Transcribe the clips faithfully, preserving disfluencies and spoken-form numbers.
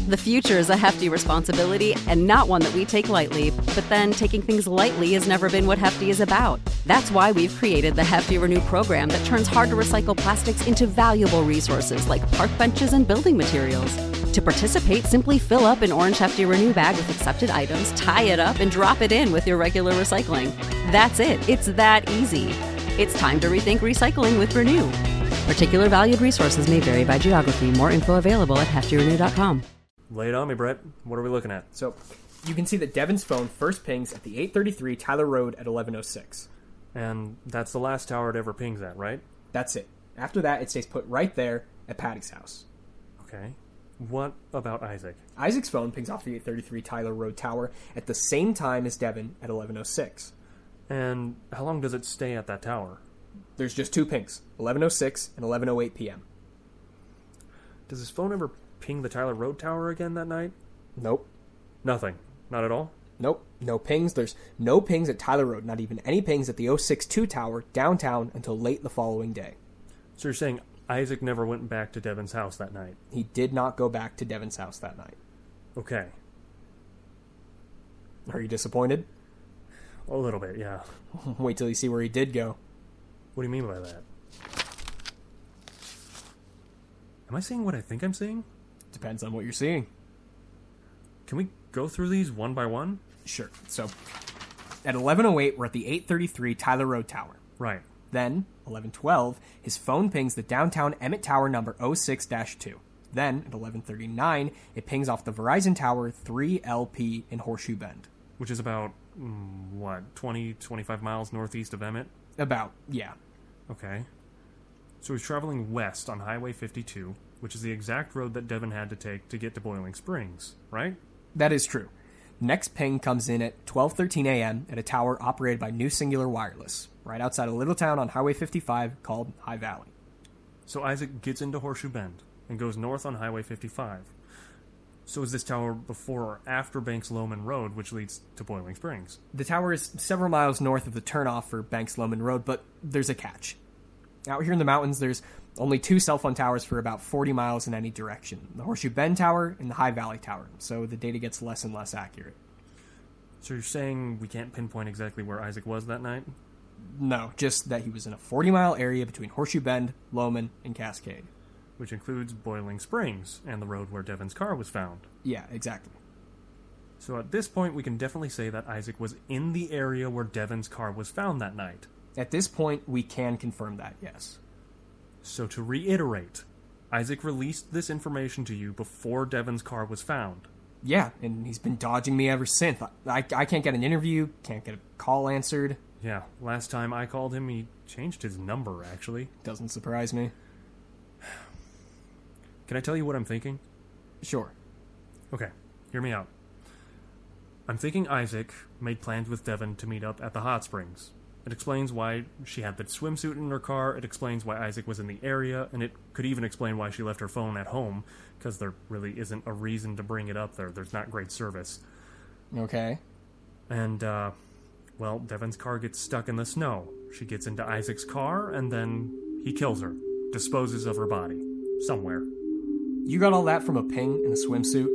The future is a hefty responsibility and not one that we take lightly, but then taking things lightly has never been what Hefty is about. That's why we've created the Hefty Renew program that turns hard-to-recycle plastics into valuable resources like park benches and building materials. To participate, simply fill up an orange Hefty Renew bag with accepted items, tie it up, and drop it in with your regular recycling. That's it. It's that easy. It's time to rethink recycling with Renew. Particular valued resources may vary by geography. More info available at hefty renew dot com. Lay it on me, Brett. What are we looking at? So, you can see that Devin's phone first pings at the eight thirty-three Tyler Road at eleven oh six. And that's the last tower it ever pings at, right? That's it. After that, it stays put right there at Patty's house. Okay. What about Isaac? Isaac's phone pings off the eight thirty-three Tyler Road tower at the same time as Devin at eleven oh six. And how long does it stay at that tower? There's just two pings, eleven oh six and eleven oh eight p.m. Does his phone ever ping the Tyler Road tower again that night? Nope. Nothing. Not at all? Nope. No pings. There's no pings at Tyler Road, not even any pings at the oh six two tower downtown until late the following day. So you're saying Isaac never went back to Devin's house that night? He did not go back to Devin's house that night. Okay. Are you disappointed? A little bit, yeah. Wait till you see where he did go. What do you mean by that? Am I seeing what I think I'm seeing? Depends on what you're seeing. Can we go through these one by one? Sure. So, at eleven oh eight, we're at the eight thirty-three Tyler Road tower. Right. Then, eleven twelve, his phone pings the downtown Emmett Tower number oh six dash two. Then, at eleven thirty-nine, it pings off the Verizon Tower three L P in Horseshoe Bend. Which is about, mm, what, twenty, twenty-five miles northeast of Emmett? About, yeah. Okay. So he's traveling west on Highway fifty-two, which is the exact road that Devin had to take to get to Boiling Springs, right? That is true. Next ping comes in at twelve thirteen a.m. at a tower operated by New Singular Wireless, right outside a little town on Highway fifty-five called High Valley. So Isaac gets into Horseshoe Bend and goes north on Highway fifty-five. So is this tower before or after Banks Loman Road, which leads to Boiling Springs? The tower is several miles north of the turnoff for Banks Loman Road, but there's a catch. Out here in the mountains, there's only two cell phone towers for about forty miles in any direction. The Horseshoe Bend Tower and the High Valley Tower, so the data gets less and less accurate. So you're saying we can't pinpoint exactly where Isaac was that night? No, just that he was in a forty-mile area between Horseshoe Bend, Loman, and Cascade. Which includes Boiling Springs and the road where Devin's car was found. Yeah, exactly. So at this point, we can definitely say that Isaac was in the area where Devin's car was found that night. At this point, we can confirm that, yes. So to reiterate, Isaac released this information to you before Devin's car was found. Yeah, and he's been dodging me ever since. I, I can't get an interview, can't get a call answered. Yeah, last time I called him, he changed his number, actually. Doesn't surprise me. Can I tell you what I'm thinking? Sure. Okay, hear me out. I'm thinking Isaac made plans with Devin to meet up at the hot springs. It explains why she had the swimsuit in her car, it explains why Isaac was in the area, and it could even explain why she left her phone at home, because there really isn't a reason to bring it up there. There's not great service. Okay. And, uh, well, Devin's car gets stuck in the snow. She gets into Isaac's car, and then he kills her, disposes of her body, somewhere. You got all that from a ping in a swimsuit?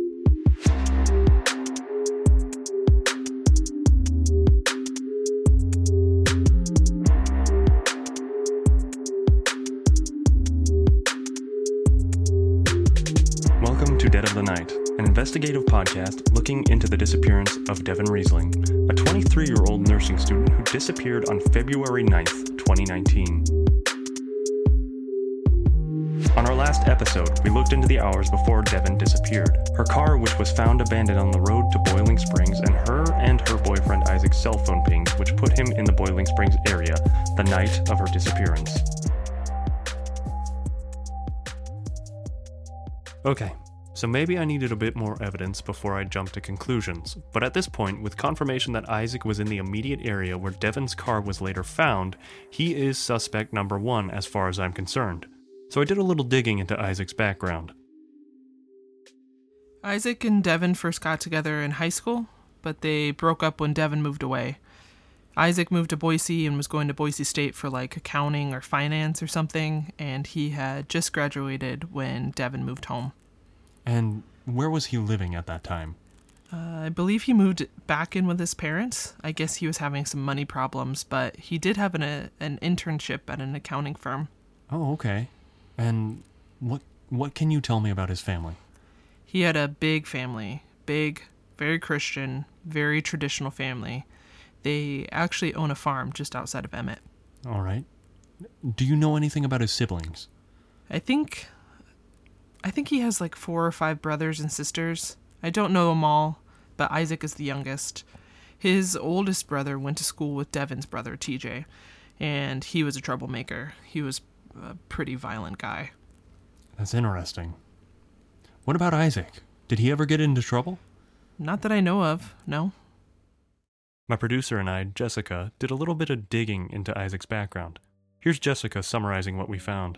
Welcome to Dead of the Night, an investigative podcast looking into the disappearance of Devin Riesling, a twenty-three-year-old nursing student who disappeared on February ninth, twenty nineteen. On our last episode, we looked into the hours before Devin disappeared. Her car, which was found abandoned on the road to Boiling Springs, and her and her boyfriend Isaac's cell phone pings, which put him in the Boiling Springs area the night of her disappearance. Okay, so maybe I needed a bit more evidence before I jumped to conclusions, but at this point, with confirmation that Isaac was in the immediate area where Devin's car was later found, he is suspect number one as far as I'm concerned. So I did a little digging into Isaac's background. Isaac and Devin first got together in high school, but they broke up when Devin moved away. Isaac moved to Boise and was going to Boise State for like accounting or finance or something, and he had just graduated when Devin moved home. And where was he living at that time? Uh, I believe he moved back in with his parents. I guess he was having some money problems, but he did have an, a, an internship at an accounting firm. Oh, okay. And what what can you tell me about his family? He had a big family. Big, very Christian, very traditional family. They actually own a farm just outside of Emmett. All right. Do you know anything about his siblings? I think... I think he has like four or five brothers and sisters. I don't know them all, but Isaac is the youngest. His oldest brother went to school with Devin's brother, T J, and he was a troublemaker. He was a pretty violent guy. That's interesting. What about Isaac? Did he ever get into trouble? Not that I know of, no. My producer and I, Jessica, did a little bit of digging into Isaac's background. Here's Jessica summarizing what we found.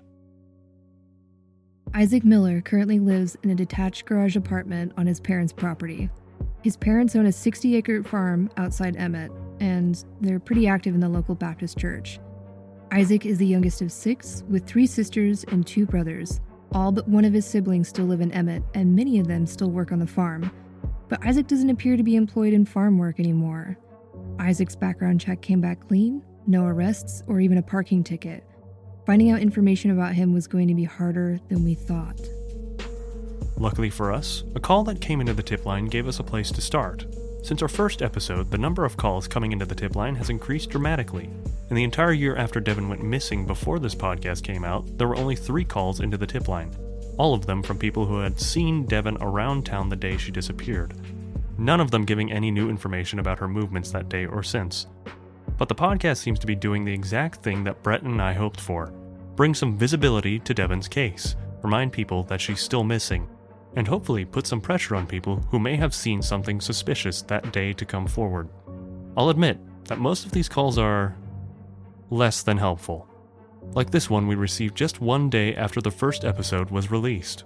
Isaac Miller currently lives in a detached garage apartment on his parents' property. His parents own a sixty-acre farm outside Emmett, and they're pretty active in the local Baptist church. Isaac is the youngest of six, with three sisters and two brothers. All but one of his siblings still live in Emmett, and many of them still work on the farm. But Isaac doesn't appear to be employed in farm work anymore. Isaac's background check came back clean, no arrests, or even a parking ticket. Finding out information about him was going to be harder than we thought. Luckily for us, a call that came into the tip line gave us a place to start. Since our first episode, the number of calls coming into the tip line has increased dramatically. In the entire year after Devin went missing before this podcast came out, there were only three calls into the tip line, all of them from people who had seen Devin around town the day she disappeared. None of them giving any new information about her movements that day or since. But the podcast seems to be doing the exact thing that Brett and I hoped for. Bring some visibility to Devin's case, remind people that she's still missing, and hopefully put some pressure on people who may have seen something suspicious that day to come forward. I'll admit that most of these calls are less than helpful. Like this one we received just one day after the first episode was released.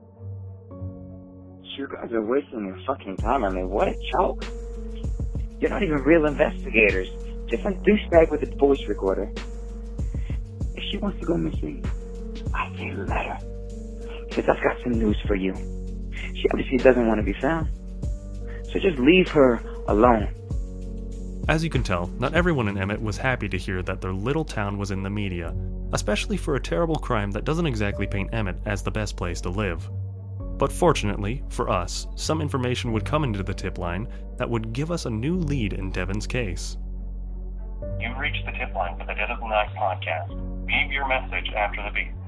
You guys are wasting your fucking time. I mean, what a joke. You're not even real investigators. Just some douchebag with a voice recorder. If she wants to go missing, I say let her. Because I've got some news for you. She obviously doesn't want to be found. So just leave her alone. As you can tell, not everyone in Emmett was happy to hear that their little town was in the media, especially for a terrible crime that doesn't exactly paint Emmett as the best place to live. But fortunately, for us, some information would come into the tip line that would give us a new lead in Devin's case. You've reached the tip line for the Dead of the Night podcast. Leave your message after the beep.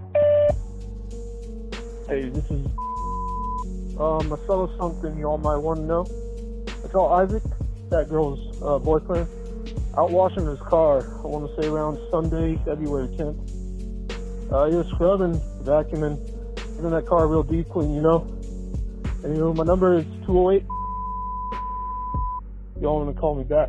Hey, this is um, a subtle something y'all might want to know. I saw Isaac, that girl's uh, boyfriend, out washing his car, I want to say around Sunday, February tenth. Uh, he was scrubbing, vacuuming, giving that car a real deep clean, you know? And, you know, my number is two oh eight. Y'all want to call me back.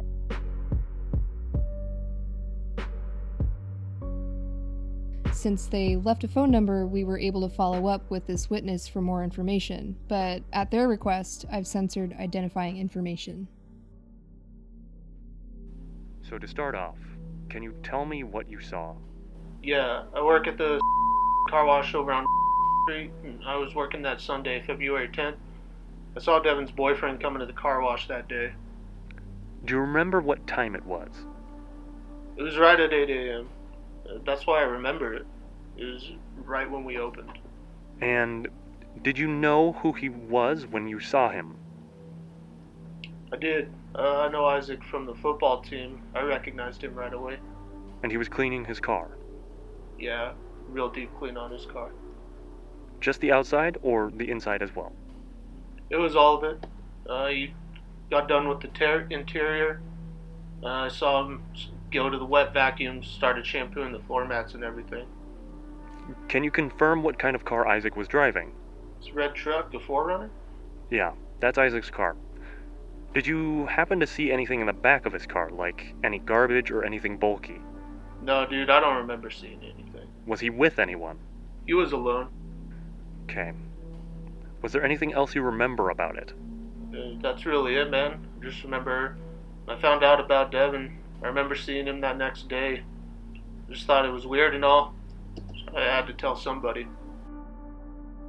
Since they left a phone number, we were able to follow up with this witness for more information, but at their request, I've censored identifying information. So to start off, can you tell me what you saw? Yeah, I work at the car wash over on Street, and I was working that Sunday, February tenth. I saw Devin's boyfriend coming to the car wash that day. Do you remember what time it was? It was right at eight a.m. That's why I remember it. It was right when we opened. And did you know who he was when you saw him? I did. Uh, I know Isaac from the football team. I recognized him right away. And he was cleaning his car? Yeah, real deep clean on his car. Just the outside or the inside as well? It was all of it. Uh, he got done with the ter- interior. Uh, I saw him go to the wet vacuum, started shampooing the floor mats and everything. Can you confirm what kind of car Isaac was driving? It's a red truck, the four runner? Yeah, that's Isaac's car. Did you happen to see anything in the back of his car, like any garbage or anything bulky? No, dude, I don't remember seeing anything. Was he with anyone? He was alone. Okay. Was there anything else you remember about it? Uh, that's really it, man. I just remember I found out about Devin. I remember seeing him that next day. Just thought it was weird and all. I had to tell somebody.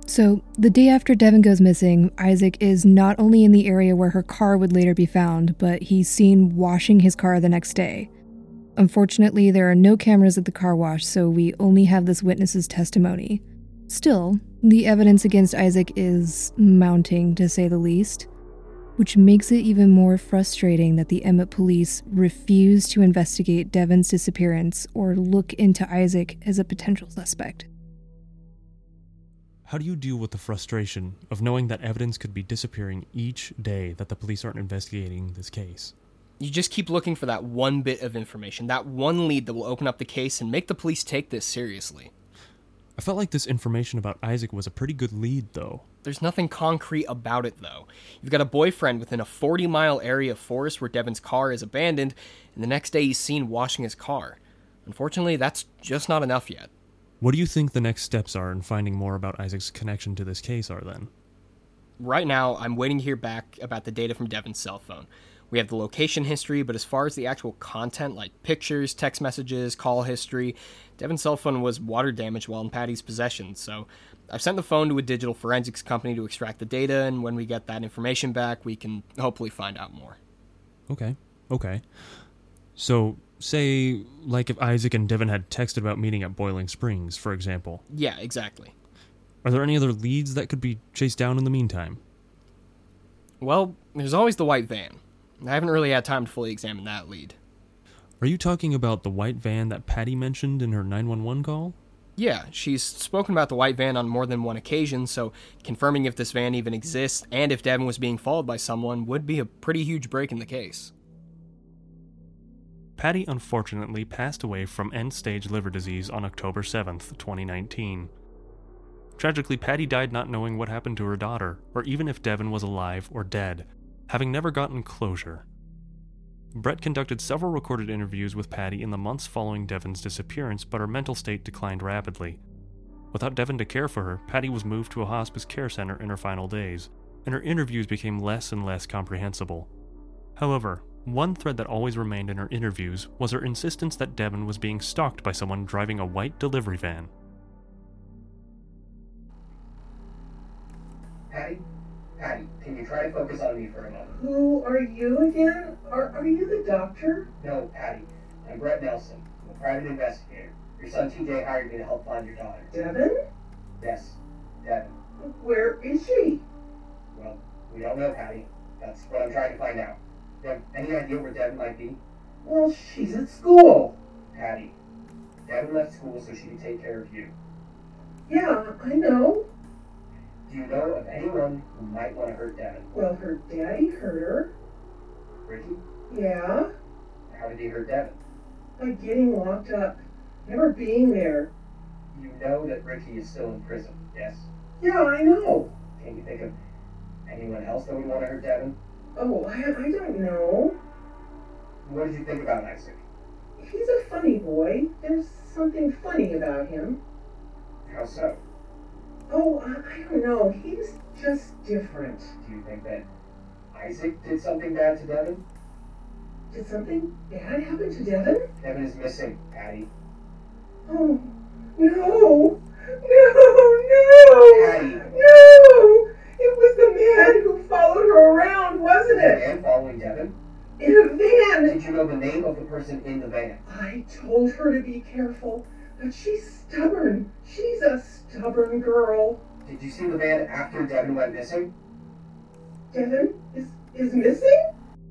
So, the day after Devin goes missing, Isaac is not only in the area where her car would later be found, but he's seen washing his car the next day. Unfortunately, there are no cameras at the car wash, so we only have this witness's testimony. Still, the evidence against Isaac is mounting, to say the least, which makes it even more frustrating that the Emmett police refuse to investigate Devin's disappearance or look into Isaac as a potential suspect. How do you deal with the frustration of knowing that evidence could be disappearing each day that the police aren't investigating this case? You just keep looking for that one bit of information, that one lead that will open up the case and make the police take this seriously. I felt like this information about Isaac was a pretty good lead, though. There's nothing concrete about it, though. You've got a boyfriend within a forty-mile area of forest where Devin's car is abandoned, and the next day he's seen washing his car. Unfortunately, that's just not enough yet. What do you think the next steps are in finding more about Isaac's connection to this case are, then? Right now, I'm waiting to hear back about the data from Devin's cell phone. We have the location history, but as far as the actual content, like pictures, text messages, call history, Devin's cell phone was water damaged while in Patty's possession, so I've sent the phone to a digital forensics company to extract the data, and when we get that information back, we can hopefully find out more. Okay, okay. So, say, like if Isaac and Devin had texted about meeting at Boiling Springs, for example. Yeah, exactly. Are there any other leads that could be chased down in the meantime? Well, there's always the white van. I haven't really had time to fully examine that lead. Are you talking about the white van that Patty mentioned in her nine one one call? Yeah, she's spoken about the white van on more than one occasion, so confirming if this van even exists and if Devin was being followed by someone would be a pretty huge break in the case. Patty unfortunately passed away from end-stage liver disease on October seventh, twenty nineteen. Tragically, Patty died not knowing what happened to her daughter, or even if Devin was alive or dead, having never gotten closure. Brett conducted several recorded interviews with Patty in the months following Devin's disappearance, but her mental state declined rapidly. Without Devin to care for her, Patty was moved to a hospice care center in her final days, and her interviews became less and less comprehensible. However, one thread that always remained in her interviews was her insistence that Devin was being stalked by someone driving a white delivery van. Patty? Patty, can you try to focus on me for a moment? Who are you again? Are, are you the doctor? No, Patty. I'm Brett Nelson. I'm a private investigator. Your son T J hired me to help find your daughter. Devin? Yes, Devin. Where is she? Well, we don't know, Patty. That's what I'm trying to find out. Do you have any idea where Devin might be? Well, she's at school. Patty, Devin left school so she could take care of you. Yeah, I know. Do you know of anyone who might want to hurt Devin? Well, her daddy hurt her. Ricky? Yeah? How did he hurt Devin? By getting locked up. Never being there. You know that Ricky is still in prison, yes? Yeah, I know. Can you think of anyone else that would want to hurt Devin? Oh, I, I don't know. What did you think about Isaac? He's a funny boy. There's something funny about him. How so? Oh, I, I don't know. He's just different. Do you think that Isaac did something bad to Devin? Did something bad happen to Devin? Devin is missing, Patty. Oh, no. No, no. Patty. No. It was the man who followed her around, wasn't The it? man following Devin? In a van. Did you know the name of the person in the van? I told her to be careful, but she's stubborn. She's a stubborn girl. Did you see the van after Devin went missing? Devin is, is missing?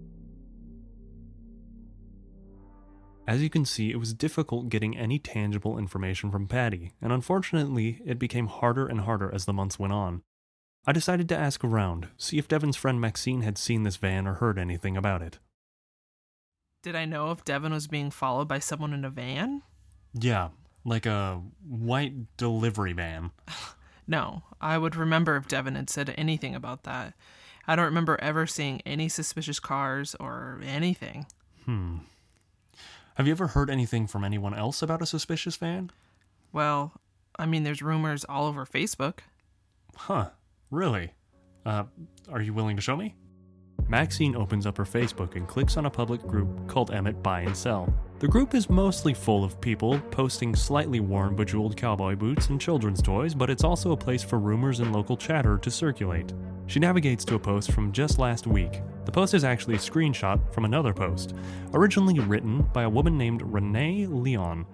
As you can see, it was difficult getting any tangible information from Patty, and unfortunately, it became harder and harder as the months went on. I decided to ask around, see if Devin's friend Maxine had seen this van or heard anything about it. Did I know if Devin was being followed by someone in a van? Yeah, like a white delivery van. No, I would remember if Devin had said anything about that. I don't remember ever seeing any suspicious cars or anything. Hmm. Have you ever heard anything from anyone else about a suspicious van? Well, I mean, there's rumors all over Facebook. Huh, really? Uh, are you willing to show me? Maxine opens up her Facebook and clicks on a public group called Emmett Buy and Sell. The group is mostly full of people posting slightly worn bejeweled cowboy boots and children's toys, but it's also a place for rumors and local chatter to circulate. She navigates to a post from just last week. The post is actually a screenshot from another post, originally written by a woman named Renee Leon.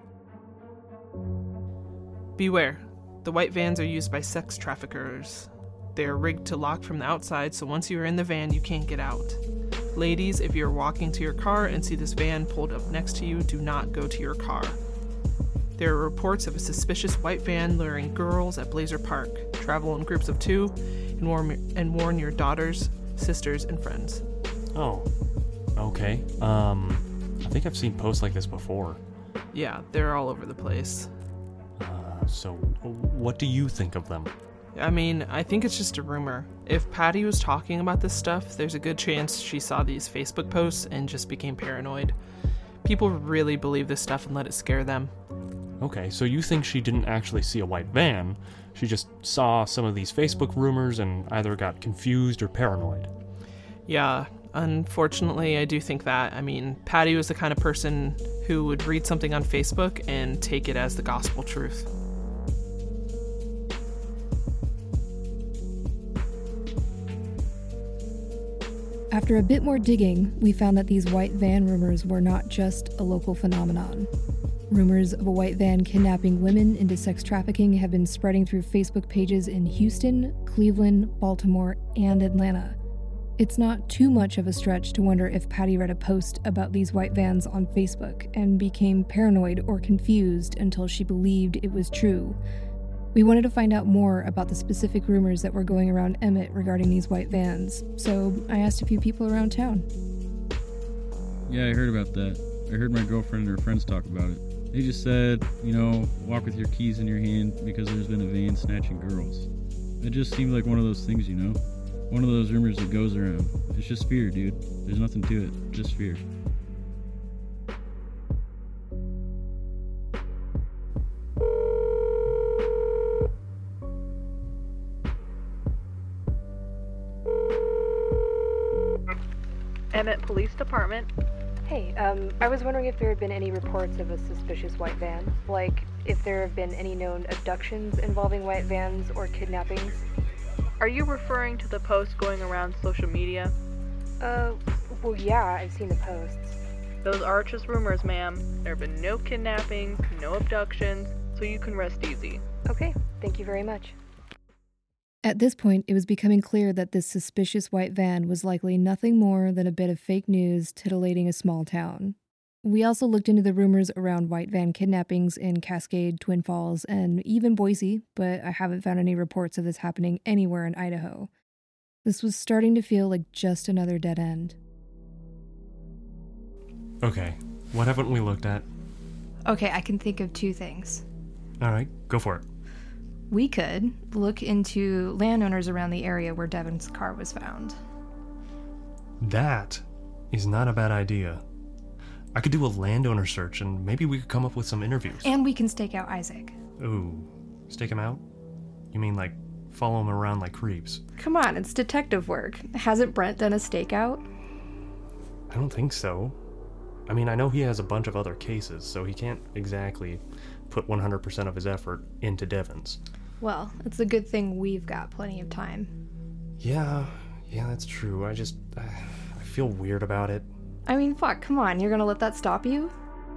Beware. The white vans are used by sex traffickers. They are rigged to lock from the outside, so once you are in the van, you can't get out. Ladies, if you're walking to your car and see this van pulled up next to you, do not go to your car. There are reports of a suspicious white van luring girls at Blazer Park. Travel in groups of two and warn, and warn your daughters, sisters, and friends. Oh, okay. Um, I think I've seen posts like this before. Yeah, they're all over the place. Uh, so, what do you think of them? I mean, I think it's just a rumor. If Patty was talking about this stuff, there's a good chance she saw these Facebook posts and just became paranoid. People really believe this stuff and let it scare them. Okay, so you think she didn't actually see a white van, she just saw some of these Facebook rumors and either got confused or paranoid. Yeah, unfortunately, I do think that. I mean, Patty was the kind of person who would read something on Facebook and take it as the gospel truth. After a bit more digging, we found that these white van rumors were not just a local phenomenon. Rumors of a white van kidnapping women into sex trafficking have been spreading through Facebook pages in Houston, Cleveland, Baltimore, and Atlanta. It's not too much of a stretch to wonder if Patty read a post about these white vans on Facebook and became paranoid or confused until she believed it was true. We wanted to find out more about the specific rumors that were going around Emmett regarding these white vans, so I asked a few people around town. Yeah, I heard about that. I heard my girlfriend and her friends talk about it. They just said, you know, walk with your keys in your hand because there's been a van snatching girls. It just seemed like one of those things, you know? One of those rumors that goes around. It's just fear, dude. There's nothing to it. Just fear. Emmett Police Department. Hey, um, I was wondering if there had been any reports of a suspicious white van. Like, if there have been any known abductions involving white vans or kidnappings. Are you referring to the post going around social media? Uh, well, yeah, I've seen the posts. Those are just rumors, ma'am. There have been no kidnappings, no abductions, so you can rest easy. Okay, thank you very much. At this point, it was becoming clear that this suspicious white van was likely nothing more than a bit of fake news titillating a small town. We also looked into the rumors around white van kidnappings in Cascade, Twin Falls, and even Boise, but I haven't found any reports of this happening anywhere in Idaho. This was starting to feel like just another dead end. Okay, what haven't we looked at? Okay, I can think of two things. Alright, go for it. We could look into landowners around the area where Devin's car was found. That is not a bad idea. I could do a landowner search and maybe we could come up with some interviews. And we can stake out Isaac. Ooh, stake him out? You mean like follow him around like creeps? Come on, it's detective work. Hasn't Brent done a stakeout? I don't think so. I mean, I know he has a bunch of other cases, so he can't exactly put one hundred percent of his effort into Devin's. Well, it's a good thing we've got plenty of time. Yeah, yeah, that's true. I just, uh, I feel weird about it. I mean, fuck, come on, you're gonna let that stop you?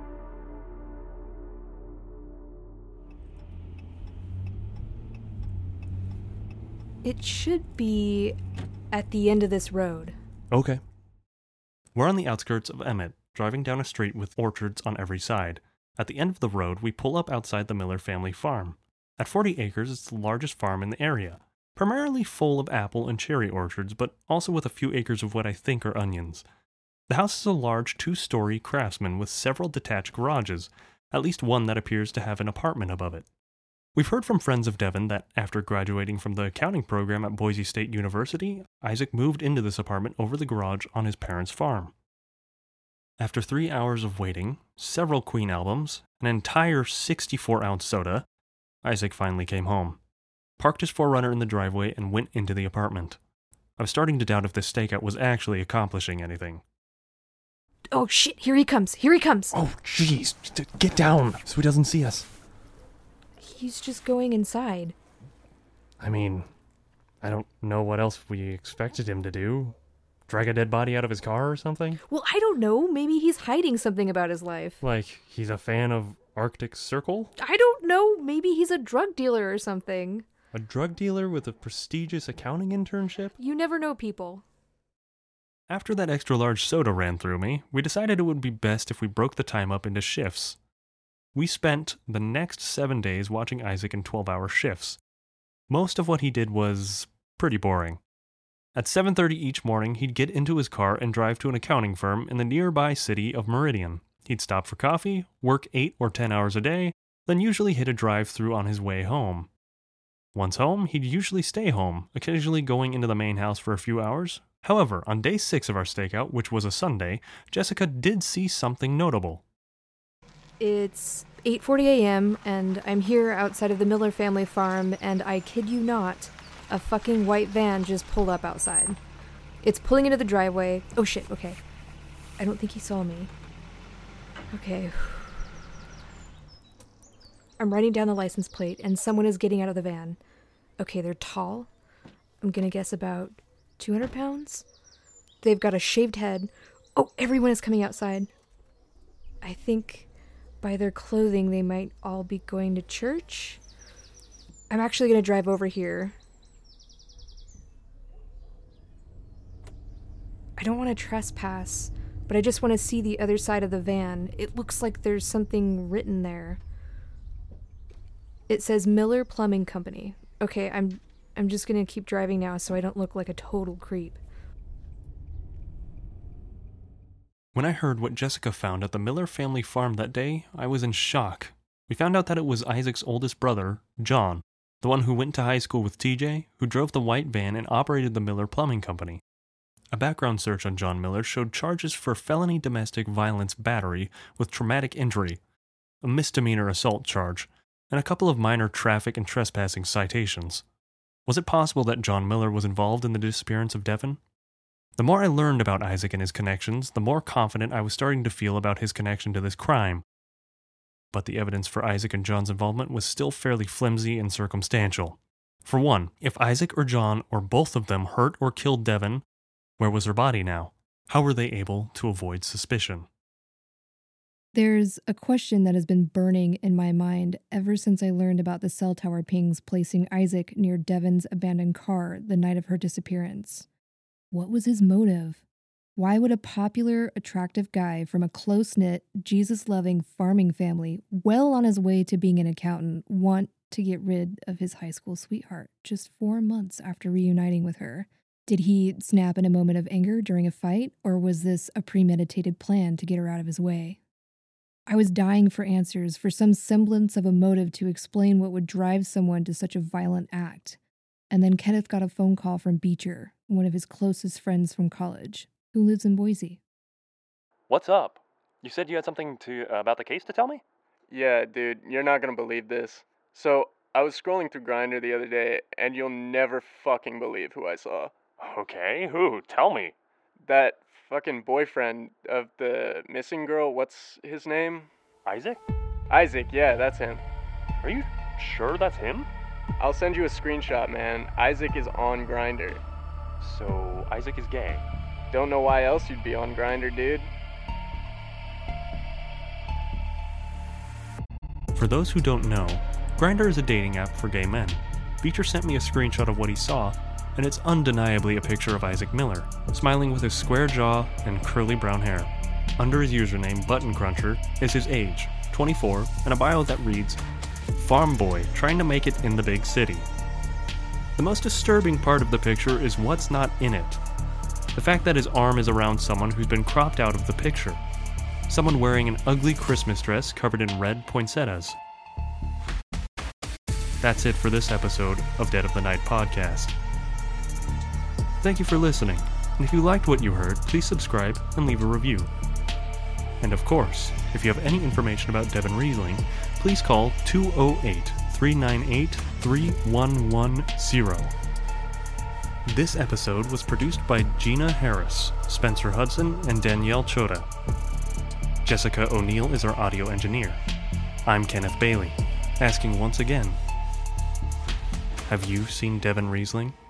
It should be at the end of this road. Okay. We're on the outskirts of Emmett, driving down a street with orchards on every side. At the end of the road, we pull up outside the Miller family farm. At forty acres, it's the largest farm in the area, primarily full of apple and cherry orchards, but also with a few acres of what I think are onions. The house is a large two-story craftsman with several detached garages, at least one that appears to have an apartment above it. We've heard from friends of Devin that after graduating from the accounting program at Boise State University, Isaac moved into this apartment over the garage on his parents' farm. After three hours of waiting, several Queen albums, an entire sixty-four ounce soda, Isaac finally came home, parked his four runner in the driveway, and went into the apartment. I was starting to doubt if this stakeout was actually accomplishing anything. Oh shit, here he comes, here he comes! Oh jeez, get down so he doesn't see us. He's just going inside. I mean, I don't know what else we expected him to do. Drag a dead body out of his car or something? Well, I don't know, maybe he's hiding something about his life. Like, he's a fan of Arctic Circle? I don't know, maybe he's a drug dealer or something. A drug dealer with a prestigious accounting internship? You never know people. After that extra large soda ran through me, we decided it would be best if we broke the time up into shifts. We spent the next seven days watching Isaac in twelve-hour shifts. Most of what he did was pretty boring. At seven thirty each morning, he'd get into his car and drive to an accounting firm in the nearby city of Meridian. He'd stop for coffee, work eight or ten hours a day, then usually hit a drive-through on his way home. Once home, he'd usually stay home, occasionally going into the main house for a few hours. However, on day six of our stakeout, which was a Sunday, Jessica did see something notable. It's eight forty a.m. and I'm here outside of the Miller family farm, and I kid you not, a fucking white van just pulled up outside. It's pulling into the driveway. Oh shit, okay. I don't think he saw me. Okay. I'm writing down the license plate, and someone is getting out of the van. Okay, they're tall. I'm gonna guess about two hundred pounds. They've got a shaved head. Oh, everyone is coming outside. I think by their clothing, they might all be going to church. I'm actually gonna drive over here. I don't want to trespass, but I just want to see the other side of the van. It looks like there's something written there. It says Miller Plumbing Company. Okay, I'm I'm just gonna keep driving now so I don't look like a total creep. When I heard what Jessica found at the Miller family farm that day, I was in shock. We found out that it was Isaac's oldest brother, John, the one who went to high school with T J, who drove the white van and operated the Miller Plumbing Company. A background search on John Miller showed charges for felony domestic violence battery with traumatic injury, a misdemeanor assault charge, and a couple of minor traffic and trespassing citations. Was it possible that John Miller was involved in the disappearance of Devin? The more I learned about Isaac and his connections, the more confident I was starting to feel about his connection to this crime. But the evidence for Isaac and John's involvement was still fairly flimsy and circumstantial. For one, if Isaac or John or both of them hurt or killed Devin, where was her body now? How were they able to avoid suspicion? There's a question that has been burning in my mind ever since I learned about the cell tower pings placing Isaac near Devin's abandoned car the night of her disappearance. What was his motive? Why would a popular, attractive guy from a close-knit, Jesus-loving farming family, well on his way to being an accountant, want to get rid of his high school sweetheart just four months after reuniting with her? Did he snap in a moment of anger during a fight, or was this a premeditated plan to get her out of his way? I was dying for answers, for some semblance of a motive to explain what would drive someone to such a violent act. And then Kenneth got a phone call from Beecher, one of his closest friends from college, who lives in Boise. What's up? You said you had something to uh, about the case to tell me? Yeah, dude, you're not gonna believe this. So, I was scrolling through Grindr the other day, and you'll never fucking believe who I saw. Okay, who? Tell me. That fucking boyfriend of the missing girl, what's his name? Isaac? Isaac, yeah, that's him. Are you sure that's him? I'll send you a screenshot, man. Isaac is on Grindr. So, Isaac is gay? Don't know why else you'd be on Grindr, dude. For those who don't know, Grindr is a dating app for gay men. Beecher sent me a screenshot of what he saw, and it's undeniably a picture of Isaac Miller, smiling with his square jaw and curly brown hair. Under his username, Button Cruncher, is his age, twenty-four, and a bio that reads, Farm boy trying to make it in the big city. The most disturbing part of the picture is what's not in it. The fact that his arm is around someone who's been cropped out of the picture. Someone wearing an ugly Christmas dress covered in red poinsettias. That's it for this episode of Dead of the Night podcast. Thank you for listening, and if you liked what you heard, please subscribe and leave a review. And of course, if you have any information about Devin Riesling, please call two oh eight, three nine eight, three one one zero. This episode was produced by Gina Harris, Spencer Hudson, and Danielle Chota. Jessica O'Neill is our audio engineer. I'm Kenneth Bailey, asking once again, have you seen Devin Riesling?